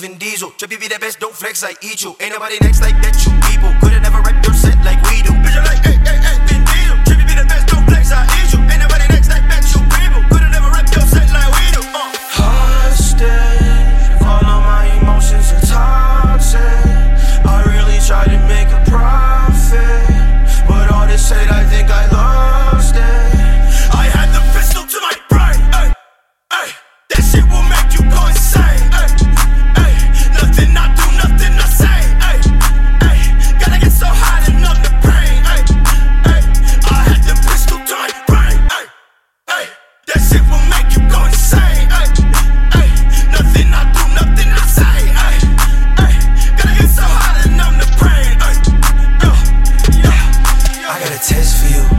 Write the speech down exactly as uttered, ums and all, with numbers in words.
Vin Diesel. Trippy be the best, don't flex, I eat you. Ain't nobody next like that, you people. Could've never wrecked your set like we do. Bitch, I'm like, hey, hey, hey, Vin Diesel. Trippy be the best, don't flex, I eat you. Ain't nobody next like that, you people. Could've never wrecked your set like we do. Uh. Hostage, all of my emotions are toxic. I really tried to make a profit, but all this hate, I think I lost it. I had the pistol to my brain, ay, ay. That shit will make you go insane, ay, ay. Nothing I do, nothing I say, ay, ay. Gotta get so high to numb the pain, ay, ay. I had the pistol to my brain, ay, ay. That shit will make you go insane, ay, ay. Nothing I do, nothing I say, ay, ay. Gotta get so high to numb the pain, ay, yeah, yeah. I got a test for you.